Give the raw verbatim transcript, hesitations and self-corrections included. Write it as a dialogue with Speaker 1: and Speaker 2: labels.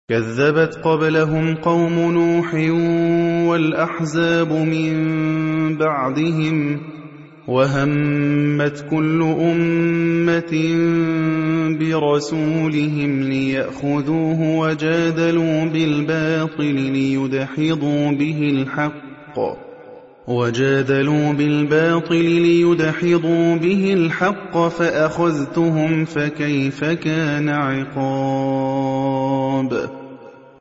Speaker 1: كَذَّبَتْ قَبْلَهُمْ قَوْمُ نُوحٍ وَالْأَحْزَابُ مِن بَعْدِهِمْ ۖ وَهَمَّتْ كُلُّ أُمَّةٍ بِرَسُولِهِمْ لِيَأْخُذُوهُ وَجَادَلُوا بِالْبَاطِلِ لِيُدْحِضُوا بِهِ الْحَقَّ فَأَخَذْتُهُمْ فَكَيْفَ كَانَ عِقَابِ